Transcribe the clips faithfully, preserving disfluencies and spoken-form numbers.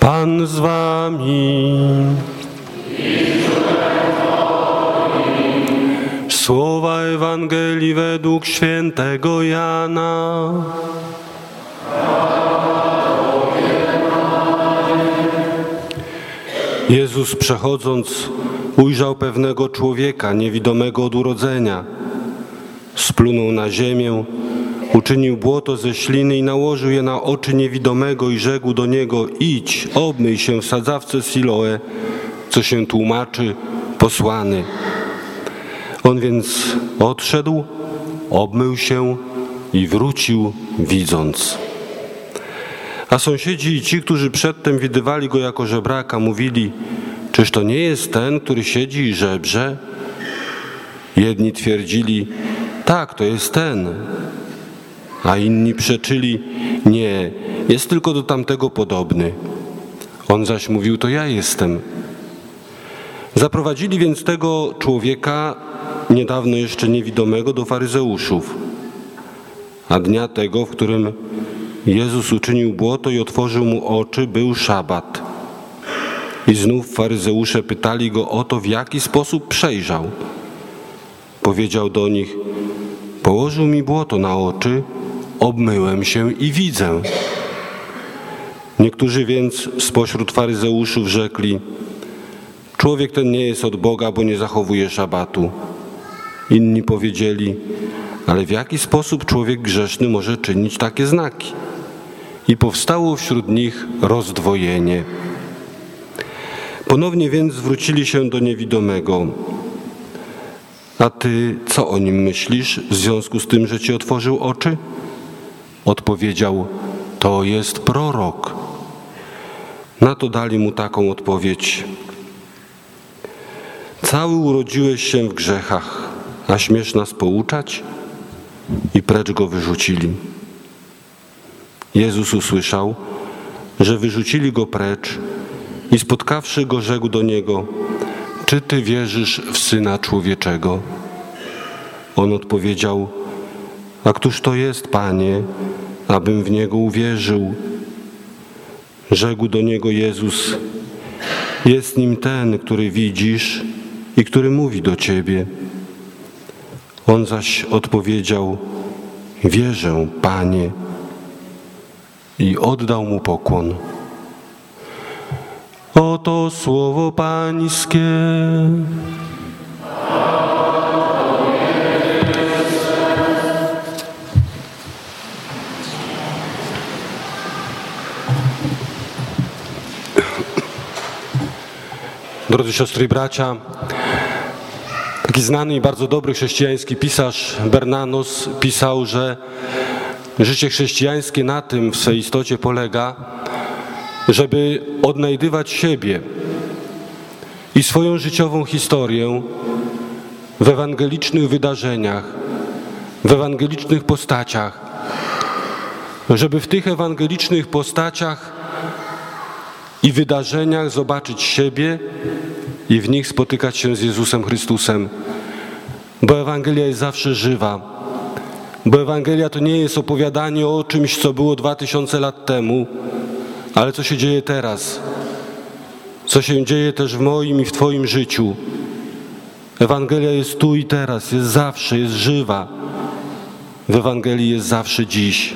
Pan z wami. Słowa Ewangelii według świętego Jana. Jezus, przechodząc, ujrzał pewnego człowieka niewidomego od urodzenia. Splunął na ziemię, uczynił błoto ze śliny i nałożył je na oczy niewidomego i rzekł do niego: idź, obmyj się w sadzawce Siloe, co się tłumaczy posłany. On więc odszedł, obmył się i wrócił widząc. A sąsiedzi i ci, którzy przedtem widywali go jako żebraka, mówili: czyż to nie jest ten, który siedzi i żebrze? Jedni twierdzili: tak, to jest ten. A inni przeczyli: nie, jest tylko do tamtego podobny. On zaś mówił: to ja jestem. Zaprowadzili więc tego człowieka, niedawno jeszcze niewidomego, do faryzeuszów. A dnia tego, w którym Jezus uczynił błoto i otworzył mu oczy, był szabat. I znów faryzeusze pytali go o to, w jaki sposób przejrzał. Powiedział do nich: położył mi błoto na oczy, obmyłem się i widzę. Niektórzy więc spośród faryzeuszów rzekli: człowiek ten nie jest od Boga, bo nie zachowuje szabatu. Inni powiedzieli: ale w jaki sposób człowiek grzeszny może czynić takie znaki? I powstało wśród nich rozdwojenie. Ponownie więc zwrócili się do niewidomego: a ty co o nim myślisz w związku z tym, że ci otworzył oczy? Odpowiedział: to jest prorok. Na to dali mu taką odpowiedź: cały urodziłeś się w grzechach, a śmiesz nas pouczać? I precz go wyrzucili. Jezus usłyszał, że wyrzucili go precz i spotkawszy go, rzekł do niego: czy ty wierzysz w Syna Człowieczego? On odpowiedział: a któż to jest, Panie, abym w Niego uwierzył? Rzekł do niego Jezus: jest nim ten, który widzisz i który mówi do ciebie. On zaś odpowiedział: wierzę, Panie, i oddał mu pokłon. Oto słowo Pańskie. Drodzy siostry i bracia, taki znany i bardzo dobry chrześcijański pisarz Bernanos pisał, że życie chrześcijańskie na tym w swej istocie polega, żeby odnajdywać siebie i swoją życiową historię w ewangelicznych wydarzeniach, w ewangelicznych postaciach, żeby w tych ewangelicznych postaciach i wydarzeniach zobaczyć siebie i w nich spotykać się z Jezusem Chrystusem. Bo Ewangelia jest zawsze żywa. Bo Ewangelia to nie jest opowiadanie o czymś, co było dwa tysiące lat temu, ale co się dzieje teraz. Co się dzieje też w moim i w Twoim życiu. Ewangelia jest tu i teraz, jest zawsze, jest żywa. W Ewangelii jest zawsze dziś.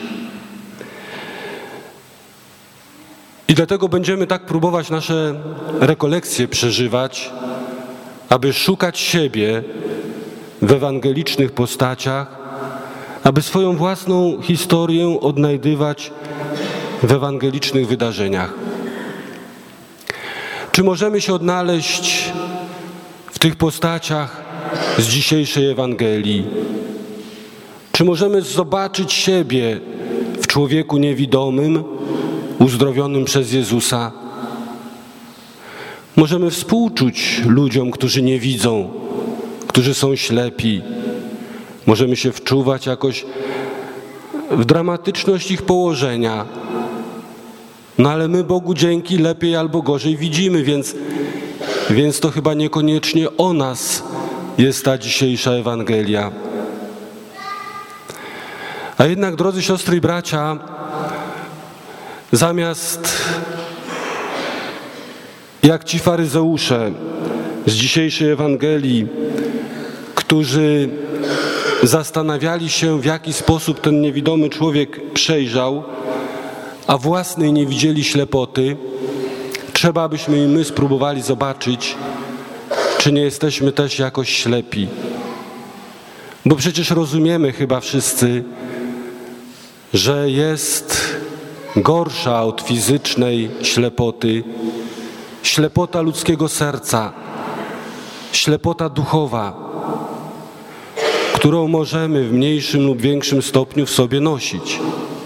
I dlatego będziemy tak próbować nasze rekolekcje przeżywać, aby szukać siebie w ewangelicznych postaciach, aby swoją własną historię odnajdywać w ewangelicznych wydarzeniach. Czy możemy się odnaleźć w tych postaciach z dzisiejszej Ewangelii? Czy możemy zobaczyć siebie w człowieku niewidomym, uzdrowionym przez Jezusa? Możemy współczuć ludziom, którzy nie widzą, którzy są ślepi. Możemy się wczuwać jakoś w dramatyczność ich położenia. No ale my, Bogu dzięki, lepiej albo gorzej widzimy, więc, więc to chyba niekoniecznie o nas jest ta dzisiejsza Ewangelia. A jednak, drodzy siostry i bracia, zamiast jak ci faryzeusze z dzisiejszej Ewangelii, którzy zastanawiali się, w jaki sposób ten niewidomy człowiek przejrzał, a własnej nie widzieli ślepoty, trzeba, abyśmy i my spróbowali zobaczyć, czy nie jesteśmy też jakoś ślepi. Bo przecież rozumiemy chyba wszyscy, że jest gorsza od fizycznej ślepoty ślepota ludzkiego serca, ślepota duchowa, którą możemy w mniejszym lub większym stopniu w sobie nosić.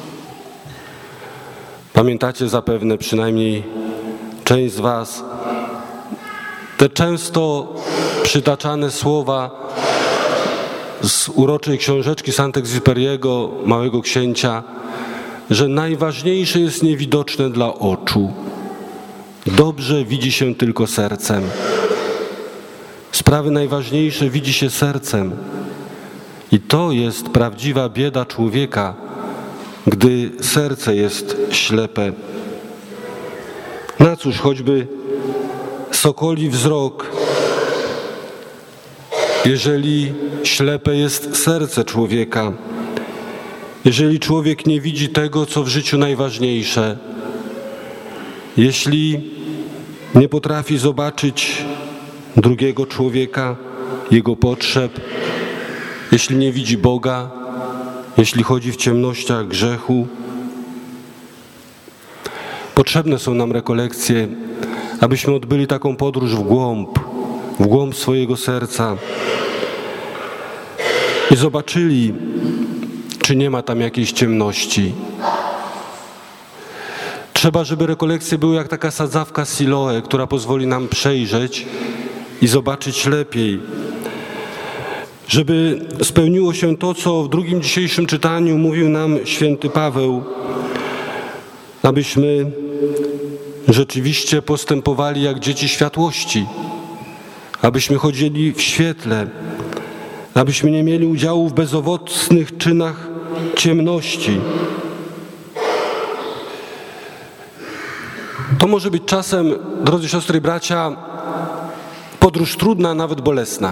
Pamiętacie zapewne, przynajmniej część z was, te często przytaczane słowa z uroczej książeczki Sant'Exuperiego, Małego Księcia, że najważniejsze jest niewidoczne dla oczu. Dobrze widzi się tylko sercem. Sprawy najważniejsze widzi się sercem. I to jest prawdziwa bieda człowieka, gdy serce jest ślepe. Na cóż choćby sokoli wzrok, jeżeli ślepe jest serce człowieka, jeżeli człowiek nie widzi tego, co w życiu najważniejsze, jeśli nie potrafi zobaczyć drugiego człowieka, jego potrzeb, jeśli nie widzi Boga, jeśli chodzi w ciemnościach grzechu. Potrzebne są nam rekolekcje, abyśmy odbyli taką podróż w głąb, w głąb swojego serca i zobaczyli, czy nie ma tam jakiejś ciemności. Trzeba, żeby rekolekcje były jak taka sadzawka Siloe, która pozwoli nam przejrzeć i zobaczyć lepiej. Żeby spełniło się to, co w drugim dzisiejszym czytaniu mówił nam święty Paweł, abyśmy rzeczywiście postępowali jak dzieci światłości, abyśmy chodzili w świetle, abyśmy nie mieli udziału w bezowocnych czynach ciemności. To może być czasem, drodzy siostry i bracia, podróż trudna, nawet bolesna.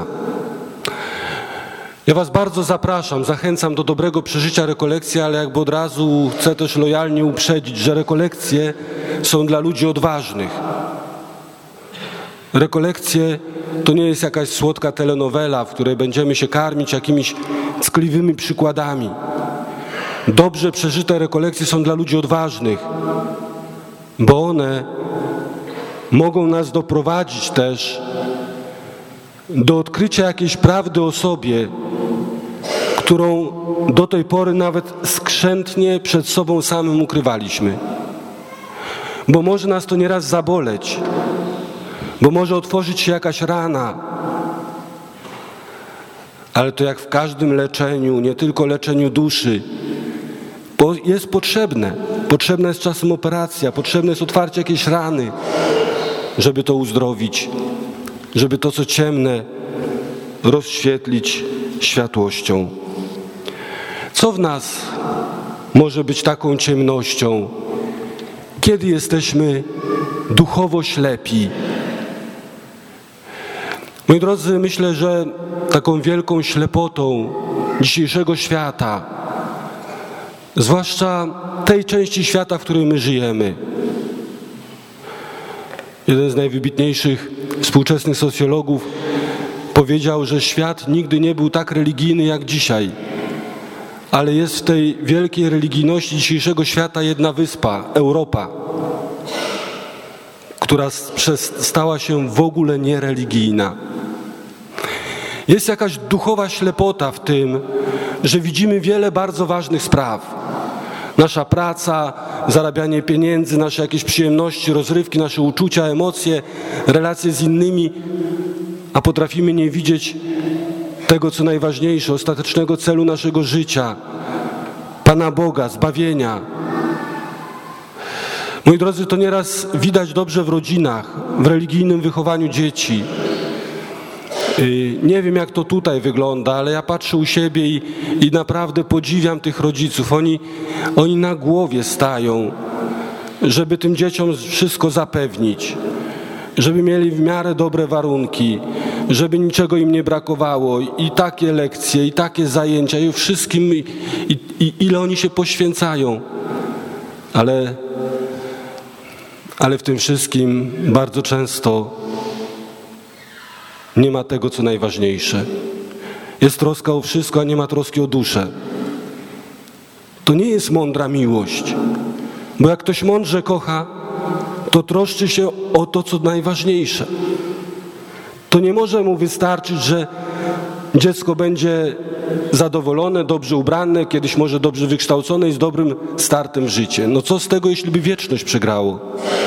Ja was bardzo zapraszam, zachęcam do dobrego przeżycia rekolekcji, ale jakby od razu chcę też lojalnie uprzedzić, że rekolekcje są dla ludzi odważnych. Rekolekcje to nie jest jakaś słodka telenowela, w której będziemy się karmić jakimiś ckliwymi przykładami. Dobrze przeżyte rekolekcje są dla ludzi odważnych, bo one mogą nas doprowadzić też do odkrycia jakiejś prawdy o sobie, którą do tej pory nawet skrzętnie przed sobą samym ukrywaliśmy. Bo może nas to nieraz zaboleć, bo może otworzyć się jakaś rana, ale to jak w każdym leczeniu, nie tylko leczeniu duszy, jest potrzebne. Potrzebna jest czasem operacja, potrzebne jest otwarcie jakiejś rany, żeby to uzdrowić, żeby to, co ciemne, rozświetlić światłością. Co w nas może być taką ciemnością, kiedy jesteśmy duchowo ślepi? Moi drodzy, myślę, że taką wielką ślepotą dzisiejszego świata, zwłaszcza tej części świata, w której my żyjemy. Jeden z najwybitniejszych współczesnych socjologów powiedział, że świat nigdy nie był tak religijny jak dzisiaj, ale jest w tej wielkiej religijności dzisiejszego świata jedna wyspa, Europa, która stała się w ogóle niereligijna. Jest jakaś duchowa ślepota w tym, że widzimy wiele bardzo ważnych spraw. Nasza praca, zarabianie pieniędzy, nasze jakieś przyjemności, rozrywki, nasze uczucia, emocje, relacje z innymi, a potrafimy nie widzieć tego, co najważniejsze, ostatecznego celu naszego życia, Pana Boga, zbawienia. Moi drodzy, to nieraz widać dobrze w rodzinach, w religijnym wychowaniu dzieci. Nie wiem, jak to tutaj wygląda, ale ja patrzę u siebie i, i naprawdę podziwiam tych rodziców. Oni, oni na głowie stają, żeby tym dzieciom wszystko zapewnić. żeby mieli w miarę dobre warunki, żeby niczego im nie brakowało i takie lekcje, i takie zajęcia, i wszystkim, i, i, i ile oni się poświęcają. Ale, ale w tym wszystkim bardzo często nie ma tego, co najważniejsze. Jest troska o wszystko, a nie ma troski o duszę. To nie jest mądra miłość, bo jak ktoś mądrze kocha, to troszczy się o to, co najważniejsze. To nie może mu wystarczyć, że dziecko będzie zadowolone, dobrze ubrane, kiedyś może dobrze wykształcone i z dobrym startem w życie. No co z tego, jeśli by wieczność przegrało?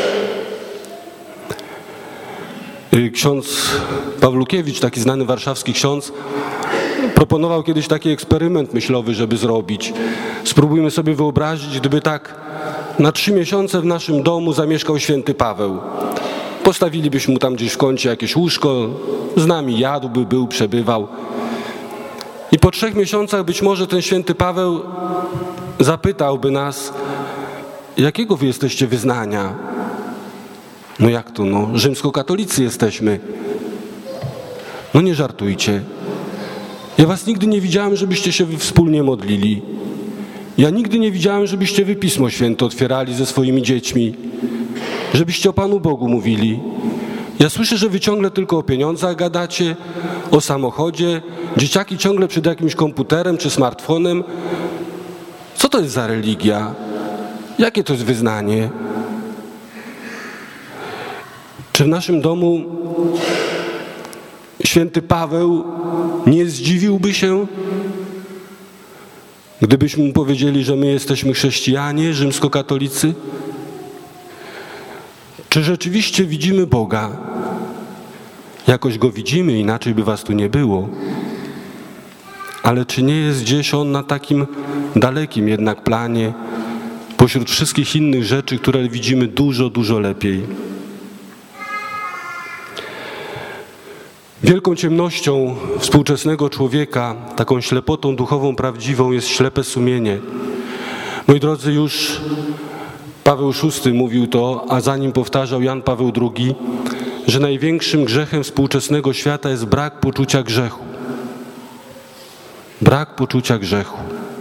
Ksiądz Pawlukiewicz, taki znany warszawski ksiądz, proponował kiedyś taki eksperyment myślowy, żeby zrobić. Spróbujmy sobie wyobrazić, gdyby tak na trzy miesiące w naszym domu zamieszkał święty Paweł. Postawilibyśmy mu tam gdzieś w kącie jakieś łóżko, z nami jadłby, był, przebywał. I po trzech miesiącach być może ten święty Paweł zapytałby nas, jakiego wy jesteście wyznania? No jak to, no, rzymskokatolicy jesteśmy. No nie żartujcie. Ja was nigdy nie widziałem, żebyście się wy wspólnie modlili. Ja nigdy nie widziałem, żebyście wy Pismo Święte otwierali ze swoimi dziećmi. Żebyście o Panu Bogu mówili. Ja słyszę, że wy ciągle tylko o pieniądzach gadacie, o samochodzie. Dzieciaki ciągle przed jakimś komputerem czy smartfonem. Co to jest za religia? Jakie to jest wyznanie? Czy w naszym domu święty Paweł nie zdziwiłby się, gdybyśmy mu powiedzieli, że my jesteśmy chrześcijanie, rzymskokatolicy? Czy rzeczywiście widzimy Boga? Jakoś Go widzimy, inaczej by was tu nie było. Ale czy nie jest gdzieś On na takim dalekim jednak planie, pośród wszystkich innych rzeczy, które widzimy dużo, dużo lepiej? Wielką ciemnością współczesnego człowieka, taką ślepotą duchową prawdziwą jest ślepe sumienie. Moi drodzy, już Paweł szósty mówił to, a za nim powtarzał Jan Paweł drugi, że największym grzechem współczesnego świata jest brak poczucia grzechu. Brak poczucia grzechu.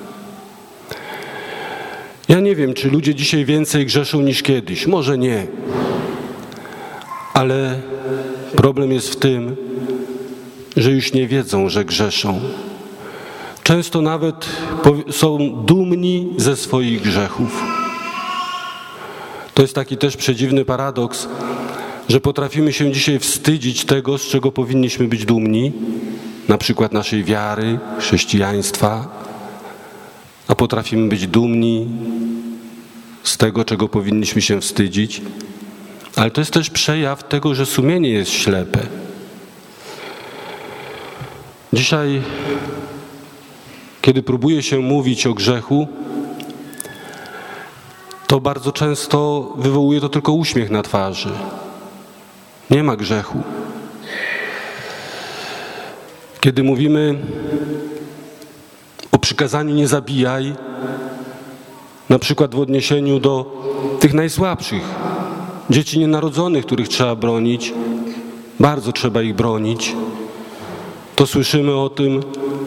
Ja nie wiem, czy ludzie dzisiaj więcej grzeszą niż kiedyś. Może nie. Ale problem jest w tym, że już nie wiedzą, że grzeszą. Często nawet są dumni ze swoich grzechów. To jest taki też przedziwny paradoks, że potrafimy się dzisiaj wstydzić tego, z czego powinniśmy być dumni, na przykład naszej wiary, chrześcijaństwa, a potrafimy być dumni z tego, czego powinniśmy się wstydzić, ale to jest też przejaw tego, że sumienie jest ślepe. Dzisiaj, kiedy próbuje się mówić o grzechu, to bardzo często wywołuje to tylko uśmiech na twarzy. Nie ma grzechu. Kiedy mówimy o przykazaniu nie zabijaj, na przykład w odniesieniu do tych najsłabszych, dzieci nienarodzonych, których trzeba bronić, bardzo trzeba ich bronić, to słyszymy o tym,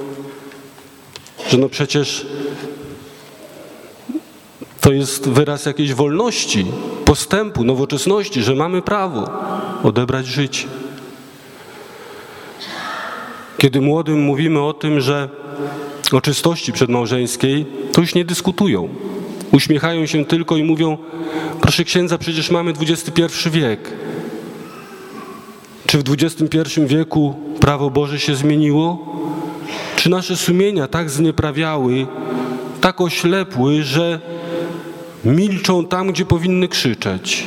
że no przecież to jest wyraz jakiejś wolności, postępu, nowoczesności, że mamy prawo odebrać życie. Kiedy młodym mówimy o tym, że o czystości przedmałżeńskiej, to już nie dyskutują. Uśmiechają się tylko i mówią, proszę księdza, przecież mamy dwudziesty pierwszy wiek. Czy w dwudziestym pierwszym wieku prawo Boże się zmieniło? Czy nasze sumienia tak znieprawiały, tak oślepły, że milczą tam, gdzie powinny krzyczeć?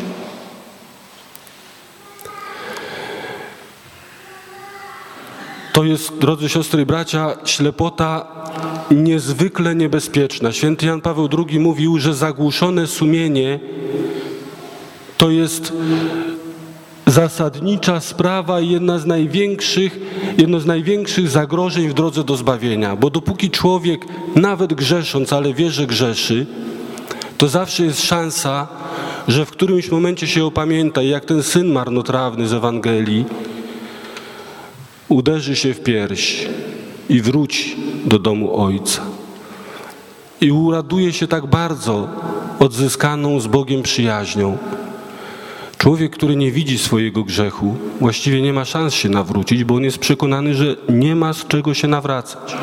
To jest, drodzy siostry i bracia, ślepota niezwykle niebezpieczna. Święty Jan Paweł drugi mówił, że zagłuszone sumienie to jest zasadnicza sprawa i jedna z największych, jedno z największych zagrożeń w drodze do zbawienia. Bo dopóki człowiek, nawet grzesząc, ale wie, że grzeszy, to zawsze jest szansa, że w którymś momencie się opamięta i jak ten syn marnotrawny z Ewangelii uderzy się w pierś i wróci do domu Ojca. I uraduje się tak bardzo odzyskaną z Bogiem przyjaźnią. Człowiek, który nie widzi swojego grzechu, właściwie nie ma szans się nawrócić, bo on jest przekonany, że nie ma z czego się nawracać.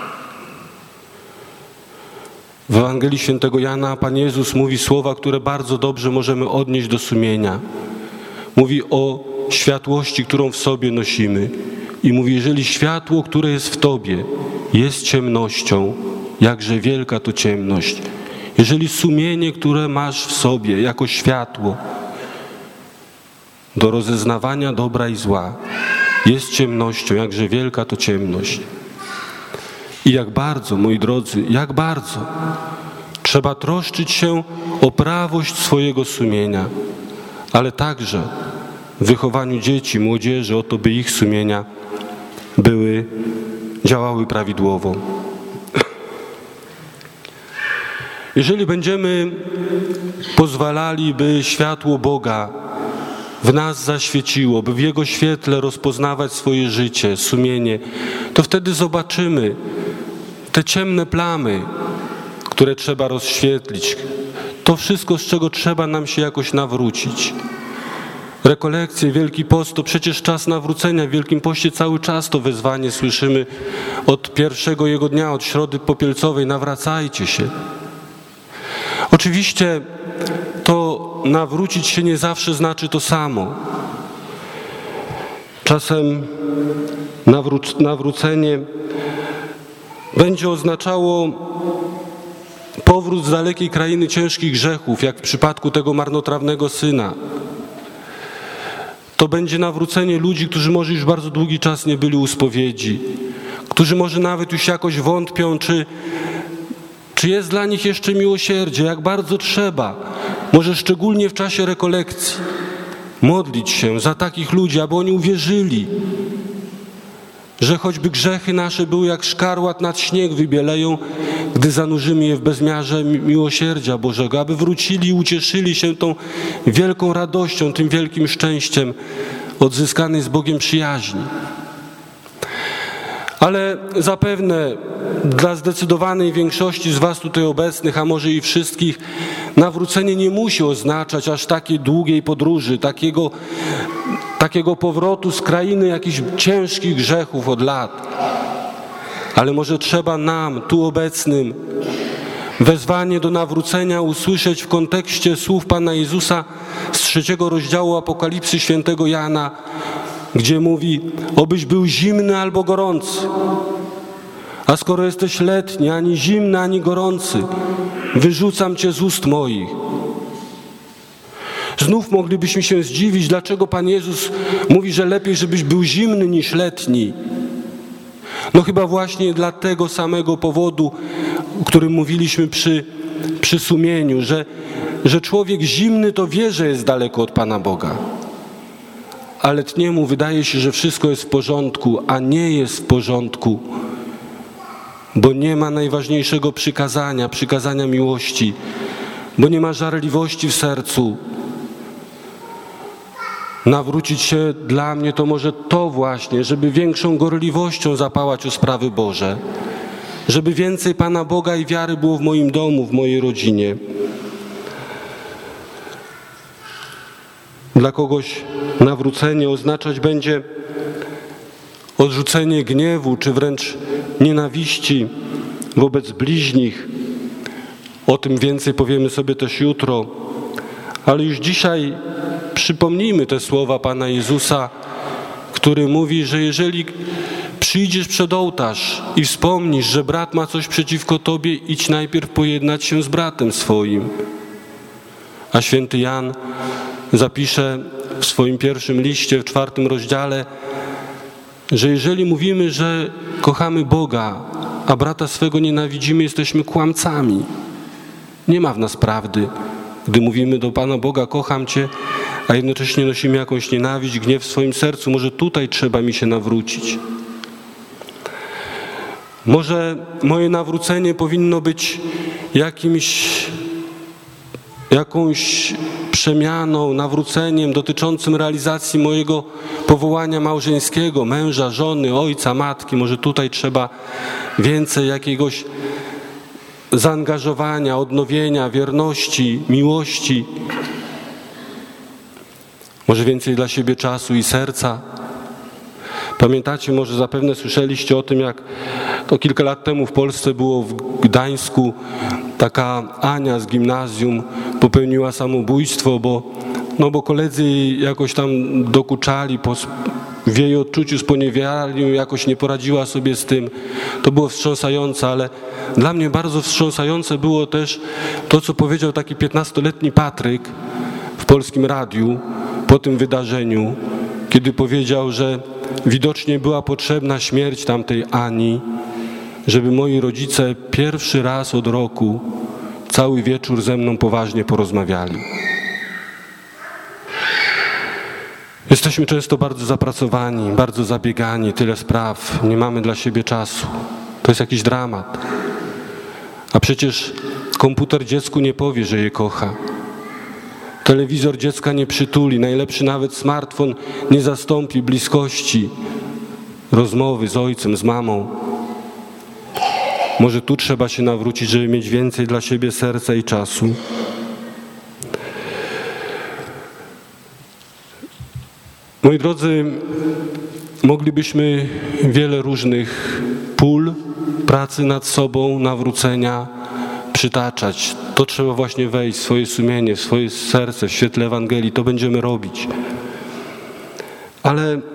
W Ewangelii Świętego Jana Pan Jezus mówi słowa, które bardzo dobrze możemy odnieść do sumienia. Mówi o światłości, którą w sobie nosimy. I mówi, jeżeli światło, które jest w Tobie, jest ciemnością, jakże wielka to ciemność. Jeżeli sumienie, które masz w sobie jako światło do rozeznawania dobra i zła, jest ciemnością, jakże wielka to ciemność. I jak bardzo, moi drodzy, jak bardzo trzeba troszczyć się o prawość swojego sumienia, ale także w wychowaniu dzieci, młodzieży, o to, by ich sumienia były, działały prawidłowo. Jeżeli będziemy pozwalali, by światło Boga w nas zaświeciło, by w Jego świetle rozpoznawać swoje życie, sumienie, to wtedy zobaczymy te ciemne plamy, które trzeba rozświetlić. To wszystko, z czego trzeba nam się jakoś nawrócić. Rekolekcje, Wielki Post to przecież czas nawrócenia. W Wielkim Poście cały czas to wezwanie słyszymy od pierwszego jego dnia, od Środy Popielcowej. Nawracajcie się. Oczywiście to nawrócić się nie zawsze znaczy to samo. Czasem nawró- nawrócenie będzie oznaczało powrót z dalekiej krainy ciężkich grzechów, jak w przypadku tego marnotrawnego syna. To będzie nawrócenie ludzi, którzy może już bardzo długi czas nie byli u spowiedzi, którzy może nawet już jakoś wątpią, czy, czy jest dla nich jeszcze miłosierdzie, jak bardzo trzeba, może szczególnie w czasie rekolekcji, modlić się za takich ludzi, aby oni uwierzyli, że choćby grzechy nasze były jak szkarłat nad śnieg wybieleją, gdy zanurzymy je w bezmiarze miłosierdzia Bożego, aby wrócili i ucieszyli się tą wielką radością, tym wielkim szczęściem odzyskanej z Bogiem przyjaźni. Ale zapewne dla zdecydowanej większości z was tutaj obecnych, a może i wszystkich, nawrócenie nie musi oznaczać aż takiej długiej podróży, takiego, takiego powrotu z krainy jakichś ciężkich grzechów od lat. Ale może trzeba nam, tu obecnym, wezwanie do nawrócenia usłyszeć w kontekście słów Pana Jezusa z trzeciego rozdziału Apokalipsy Świętego Jana, gdzie mówi: obyś był zimny albo gorący. A skoro jesteś letni, ani zimny, ani gorący, wyrzucam cię z ust moich. Znów moglibyśmy się zdziwić, dlaczego Pan Jezus mówi, że lepiej, żebyś był zimny niż letni. No chyba właśnie dla tego samego powodu, o którym mówiliśmy przy, przy sumieniu, że, że człowiek zimny to wie, że jest daleko od Pana Boga. A letniemu wydaje się, że wszystko jest w porządku, a nie jest w porządku, bo nie ma najważniejszego przykazania, przykazania miłości, bo nie ma żarliwości w sercu. Nawrócić się dla mnie to może to właśnie, żeby większą gorliwością zapałać o sprawy Boże, żeby więcej Pana Boga i wiary było w moim domu, w mojej rodzinie. Dla kogoś nawrócenie oznaczać będzie odrzucenie gniewu, czy wręcz nienawiści wobec bliźnich. O tym więcej powiemy sobie też jutro, ale już dzisiaj przypomnijmy te słowa Pana Jezusa, który mówi, że jeżeli przyjdziesz przed ołtarz i wspomnisz, że brat ma coś przeciwko tobie, idź najpierw pojednać się z bratem swoim. A święty Jan zapisze w swoim pierwszym liście, w czwartym rozdziale, że jeżeli mówimy, że kochamy Boga, a brata swego nienawidzimy, jesteśmy kłamcami. Nie ma w nas prawdy, gdy mówimy do Pana Boga: kocham Cię, a jednocześnie nosimy jakąś nienawiść, gniew w swoim sercu. Może tutaj trzeba mi się nawrócić. Może moje nawrócenie powinno być jakimś jakąś przemianą, nawróceniem dotyczącym realizacji mojego powołania małżeńskiego, męża, żony, ojca, matki. Może tutaj trzeba więcej jakiegoś zaangażowania, odnowienia, wierności, miłości. Może więcej dla siebie czasu i serca. Pamiętacie, może zapewne słyszeliście o tym, jak to kilka lat temu w Polsce było w Gdańsku, taka Ania z gimnazjum popełniła samobójstwo, bo, no bo koledzy jej jakoś tam dokuczali, w jej odczuciu sponiewierali, jakoś nie poradziła sobie z tym. To było wstrząsające, ale dla mnie bardzo wstrząsające było też to, co powiedział taki piętnastoletni Patryk w Polskim Radiu po tym wydarzeniu, kiedy powiedział, że widocznie była potrzebna śmierć tamtej Ani, żeby moi rodzice pierwszy raz od roku cały wieczór ze mną poważnie porozmawiali. Jesteśmy często bardzo zapracowani, bardzo zabiegani, tyle spraw, nie mamy dla siebie czasu. To jest jakiś dramat. A przecież komputer dziecku nie powie, że je kocha. Telewizor dziecka nie przytuli, najlepszy nawet smartfon nie zastąpi bliskości, rozmowy z ojcem, z mamą. Może tu trzeba się nawrócić, żeby mieć więcej dla siebie serca i czasu. Moi drodzy, moglibyśmy wiele różnych pól pracy nad sobą, nawrócenia przytaczać. To trzeba właśnie wejść w swoje sumienie, w swoje serce, w świetle Ewangelii. To będziemy robić. Ale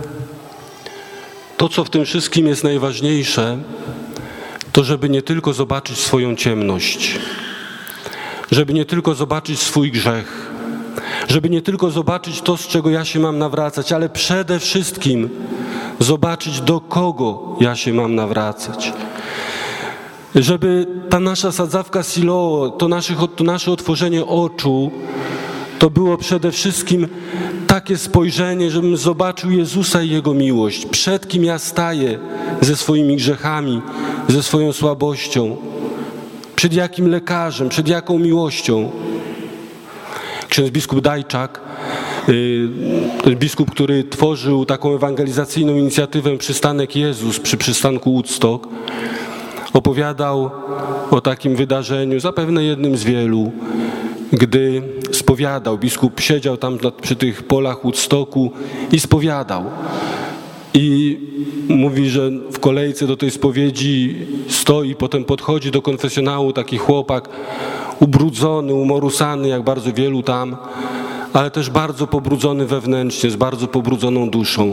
to, co w tym wszystkim jest najważniejsze, to żeby nie tylko zobaczyć swoją ciemność, żeby nie tylko zobaczyć swój grzech, żeby nie tylko zobaczyć to, z czego ja się mam nawracać, ale przede wszystkim zobaczyć, do kogo ja się mam nawracać. Żeby ta nasza sadzawka Siloa, to nasze, to nasze otworzenie oczu, to było przede wszystkim takie spojrzenie, żebym zobaczył Jezusa i Jego miłość. Przed kim ja staję ze swoimi grzechami, ze swoją słabością. Przed jakim lekarzem, przed jaką miłością. Ksiądz biskup Dajczak, yy, biskup, który tworzył taką ewangelizacyjną inicjatywę Przystanek Jezus przy przystanku Woodstock, opowiadał o takim wydarzeniu, zapewne jednym z wielu, gdy spowiadał. Biskup siedział tam przy tych polach Woodstocku i spowiadał. I mówi, że w kolejce do tej spowiedzi stoi, potem podchodzi do konfesjonału taki chłopak ubrudzony, umorusany, jak bardzo wielu tam, ale też bardzo pobrudzony wewnętrznie, z bardzo pobrudzoną duszą.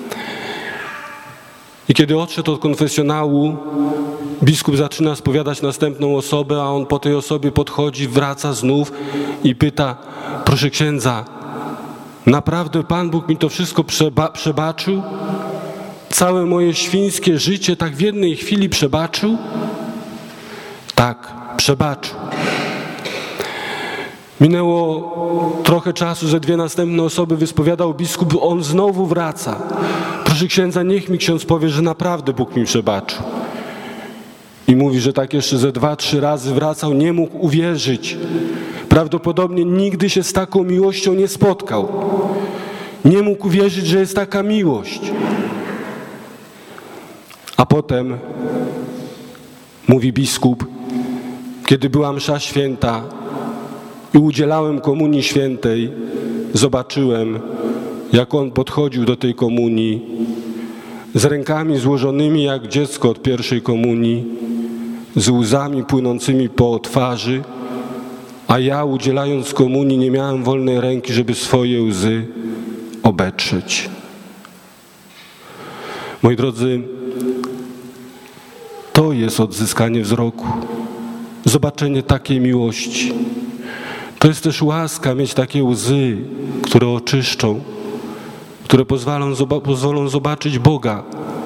I kiedy odszedł od konfesjonału, biskup zaczyna spowiadać następną osobę, a on po tej osobie podchodzi, wraca znów i pyta: proszę księdza, naprawdę Pan Bóg mi to wszystko przeba- przebaczył? Całe moje świńskie życie tak w jednej chwili przebaczył? Tak, przebaczył. Minęło trochę czasu, że dwie następne osoby wyspowiadał biskup, on znowu wraca. Proszę księdza, niech mi ksiądz powie, że naprawdę Bóg mi przebaczył. I mówi, że tak jeszcze ze dwa, trzy razy wracał, nie mógł uwierzyć. Prawdopodobnie nigdy się z taką miłością nie spotkał. Nie mógł uwierzyć, że jest taka miłość. A potem, mówi biskup, kiedy była msza święta i udzielałem komunii świętej, zobaczyłem, jak on podchodził do tej komunii z rękami złożonymi jak dziecko od pierwszej komunii, z łzami płynącymi po twarzy, a ja, udzielając komunii, nie miałem wolnej ręki, żeby swoje łzy obetrzeć. Moi drodzy, to jest odzyskanie wzroku, zobaczenie takiej miłości. To jest też łaska mieć takie łzy, które oczyszczą, które pozwolą, pozwolą zobaczyć Boga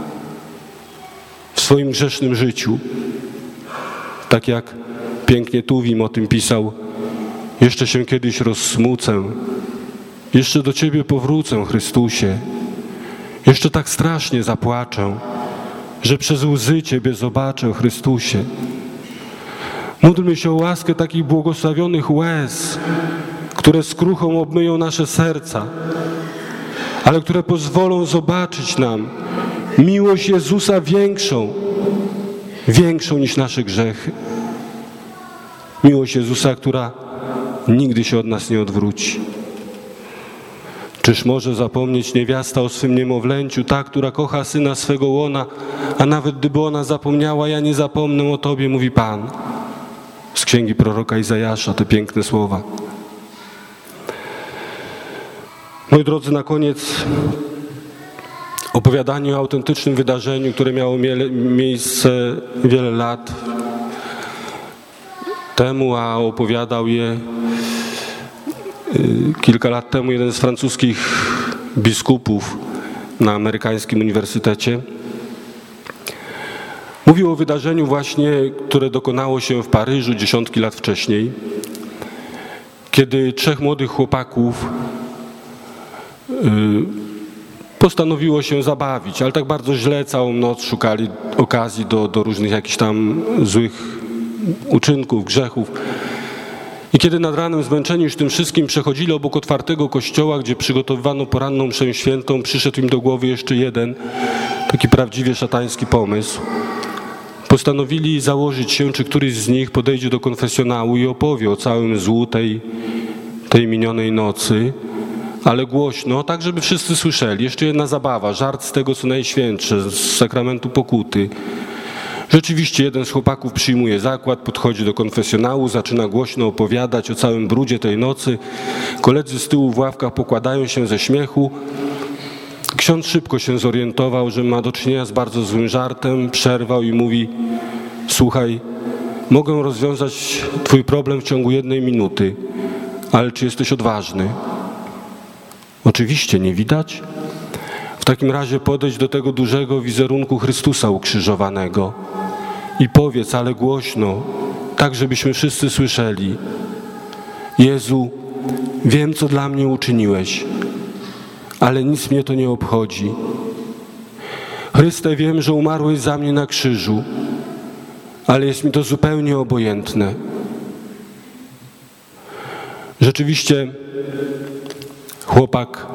w swoim grzesznym życiu. Tak jak pięknie Tuwim o tym pisał: jeszcze się kiedyś rozsmucę, jeszcze do Ciebie powrócę, Chrystusie, jeszcze tak strasznie zapłaczę, że przez łzy Ciebie zobaczę, Chrystusie. Módlmy się o łaskę takich błogosławionych łez, które skruchą obmyją nasze serca, ale które pozwolą zobaczyć nam miłość Jezusa większą, większą niż nasze grzechy. Miłość Jezusa, która nigdy się od nas nie odwróci. Czyż może zapomnieć niewiasta o swym niemowlęciu, ta, która kocha syna swego łona, a nawet gdyby ona zapomniała, ja nie zapomnę o Tobie, mówi Pan. Z księgi proroka Izajasza, te piękne słowa. Moi drodzy, na koniec opowiadanie o autentycznym wydarzeniu, które miało miejsce wiele lat temu, a opowiadał je kilka lat temu jeden z francuskich biskupów na amerykańskim uniwersytecie. Mówił o wydarzeniu właśnie, które dokonało się w Paryżu dziesiątki lat wcześniej, kiedy trzech młodych chłopaków postanowiło się zabawić, ale tak bardzo źle całą noc szukali okazji do, do różnych jakichś tam złych uczynków, grzechów. I kiedy nad ranem zmęczeni już tym wszystkim przechodzili obok otwartego kościoła, gdzie przygotowywano poranną mszę świętą, przyszedł im do głowy jeszcze jeden taki prawdziwie szatański pomysł. Postanowili założyć się, czy któryś z nich podejdzie do konfesjonału i opowie o całym złu tej, tej minionej nocy, ale głośno, tak żeby wszyscy słyszeli. Jeszcze jedna zabawa, żart z tego, co najświętsze, z sakramentu pokuty. Rzeczywiście jeden z chłopaków przyjmuje zakład, podchodzi do konfesjonału, zaczyna głośno opowiadać o całym brudzie tej nocy. Koledzy z tyłu w ławkach pokładają się ze śmiechu. Ksiądz szybko się zorientował, że ma do czynienia z bardzo złym żartem, przerwał i mówi: słuchaj, mogę rozwiązać twój problem w ciągu jednej minuty, ale czy jesteś odważny? Oczywiście, nie widać. W takim razie podejdź do tego dużego wizerunku Chrystusa ukrzyżowanego i powiedz, ale głośno, tak żebyśmy wszyscy słyszeli: Jezu, wiem, co dla mnie uczyniłeś, ale nic mnie to nie obchodzi. Chryste, wiem, że umarłeś za mnie na krzyżu, ale jest mi to zupełnie obojętne. Rzeczywiście chłopak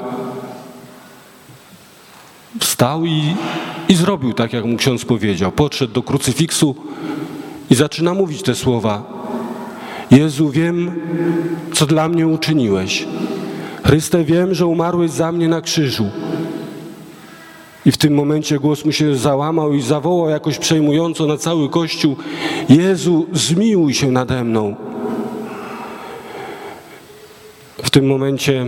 wstał i, i zrobił tak, jak mu ksiądz powiedział. Podszedł do krucyfiksu i zaczyna mówić te słowa: Jezu, wiem, co dla mnie uczyniłeś. Chryste, wiem, że umarłeś za mnie na krzyżu. I w tym momencie głos mu się załamał i zawołał jakoś przejmująco na cały Kościół: Jezu, zmiłuj się nade mną. W tym momencie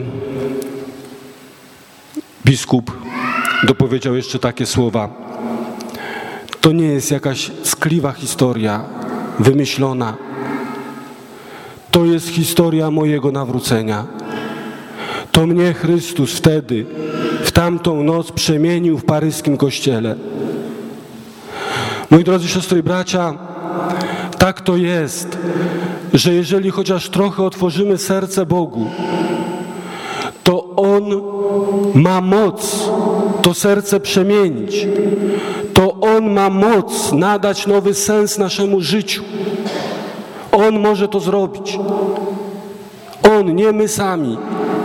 biskup dopowiedział jeszcze takie słowa: to nie jest jakaś skliwa historia, wymyślona. To jest historia mojego nawrócenia. To mnie Chrystus wtedy, w tamtą noc przemienił w paryskim kościele. Moi drodzy siostry i bracia, tak to jest, że jeżeli chociaż trochę otworzymy serce Bogu, to On ma moc to serce przemienić. To On ma moc nadać nowy sens naszemu życiu. On może to zrobić. On, nie my sami.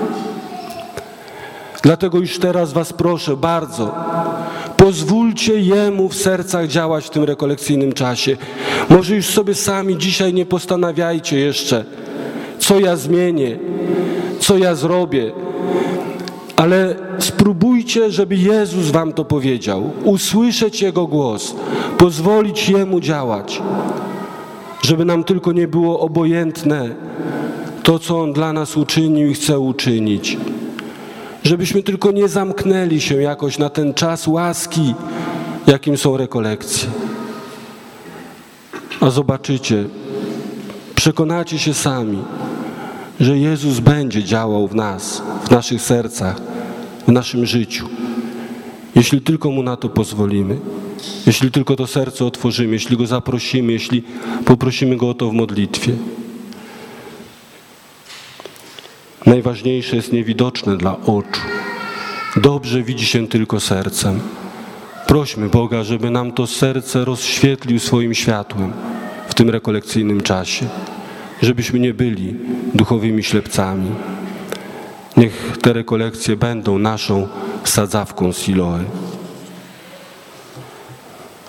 Dlatego już teraz was proszę bardzo, pozwólcie Jemu w sercach działać w tym rekolekcyjnym czasie. Może już sobie sami dzisiaj nie postanawiajcie jeszcze, co ja zmienię, co ja zrobię, ale spróbujcie, żeby Jezus wam to powiedział, usłyszeć Jego głos, pozwolić Jemu działać, żeby nam tylko nie było obojętne to, co On dla nas uczynił i chce uczynić. Żebyśmy tylko nie zamknęli się jakoś na ten czas łaski, jakim są rekolekcje. A zobaczycie, przekonacie się sami, że Jezus będzie działał w nas, w naszych sercach, w naszym życiu. Jeśli tylko Mu na to pozwolimy, jeśli tylko to serce otworzymy, jeśli Go zaprosimy, jeśli poprosimy Go o to w modlitwie. Najważniejsze jest niewidoczne dla oczu. Dobrze widzi się tylko sercem. Prośmy Boga, żeby nam to serce rozświetlił swoim światłem w tym rekolekcyjnym czasie, żebyśmy nie byli duchowymi ślepcami. Niech te rekolekcje będą naszą sadzawką Siloe.